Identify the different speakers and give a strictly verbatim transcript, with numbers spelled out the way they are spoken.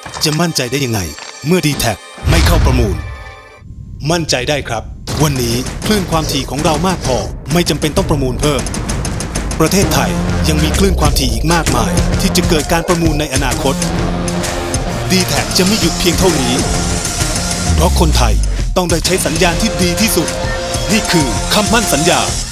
Speaker 1: จะมั่นใจได้ยังไงเมื่อ ดี แท็ก ไม่เข้าประมูลมั่นใจได้ครับวันนี้คลื่นความถี่ของเรามากพอไม่จำเป็นต้องประมูลเพิ่มประเทศไทยยังมีคลื่นความถี่อีกมากมายที่จะเกิดการประมูลในอนาคต ดี แท็ก จะไม่หยุดเพียงเท่านี้เพราะคนไทยต้องได้ใช้สัญญาณที่ดีที่สุดนี่คือคำมั่นสัญญา